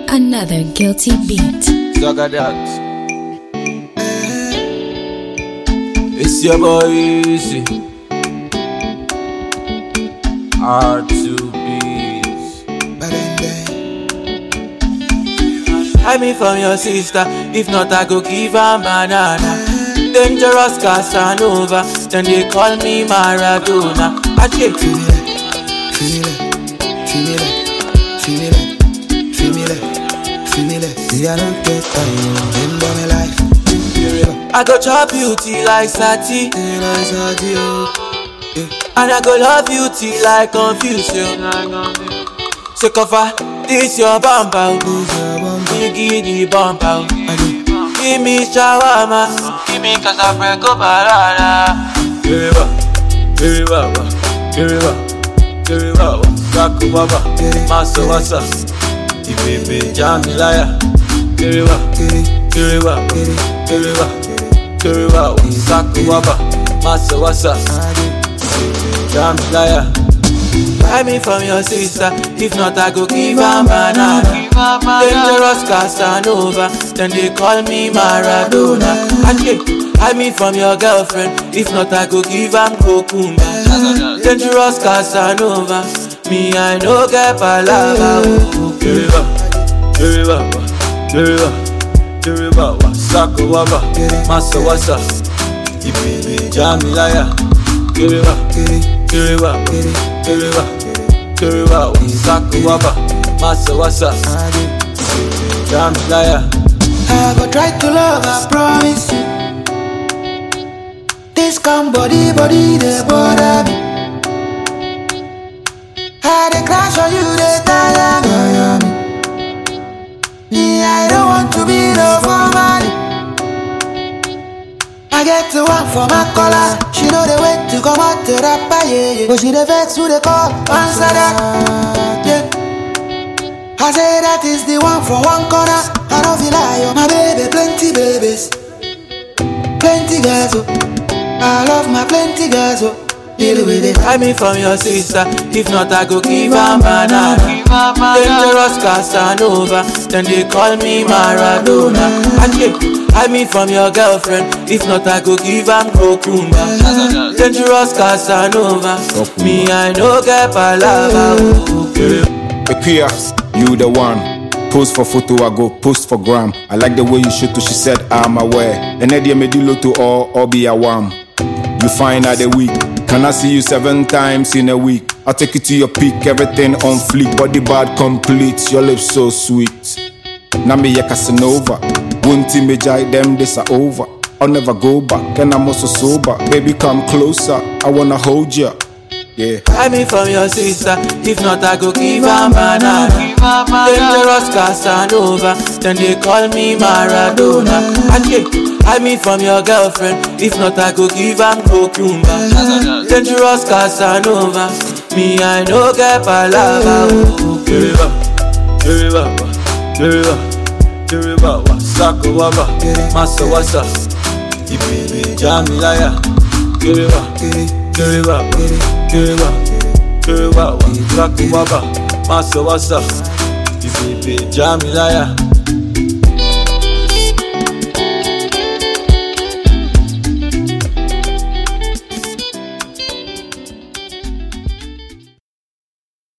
Another guilty beat. Zaga that. It's your boy Easy. R2Bs. Hide me from your sister. If not, I go give her banana. Dangerous Casanova. Then they call me Maradona. I take Feel me like, see I don't get time, remember my life. I go chop you till like Sati. And I go love you till I confuse you. So cover this your bumper. You give the bumper. Give me shawarma. Give me Casablanca banana. Give it back. Kaku baba. Masa wasa. Baby Jamilaya. Give it back. Kaku baba. Masa wasa. Jamilaya. Buy me from your sister. If not, I go give her banana. Dangerous Casanova. Then they call me Maradona. Hide me from your girlfriend. If not, I go give her cucumber. Dangerous Casanova. Me, I no get palava. Kiriba, Sako Waba, Masa Wasa. Baby Jamilaya. Kiriba, Sako Waba, Masa Wasa. Jamilaya. I go try to love, I promise you. This come body, they bother me. I dey crash on you, they tire me. Me, I don't want to be no for money. I get to one for my collar. She know the way to come out to rapper, yeah. But she the vex who they call, answer that, yeah. I say that is the one from one corner. I don't feel like my baby, plenty babies, plenty girls, oh. I love my plenty girls, oh. Deal with it. Hide me from your sister. If not, I go give her banana. Dangerous Casanova. Then they call me Maradona. Hide me from your girlfriend. If not, I go give her cucumber. Dangerous Casanova. Me, I no get palava. Equia, you the one. Post for photo, I go post for gram. I like the way you shoot to, she said I'm aware. And Eddie Medilo to all be a wham. You find out the week. Can I see you 7 times in a week? I'll take you to your peak, everything on fleek. Body bad complete, your lips so sweet. Nami ya Casanova. Won't me jai them, this are over. I'll never go back, and I'm also sober. Baby, come closer, I wanna hold ya. Yeah. Hide me from your sister. If not, I go give her banana. Dangerous Casanova. Then they call me Maradona. Hide me from your girlfriend. If not, I go give her cucumber. Dangerous Casanova. Me, I no get palava. Kiriba, Sako Waba, Masa Wasa. Baby Jamilaya. Kiriba, Sako Waba, Masa Wasa. Baby Jamilaya.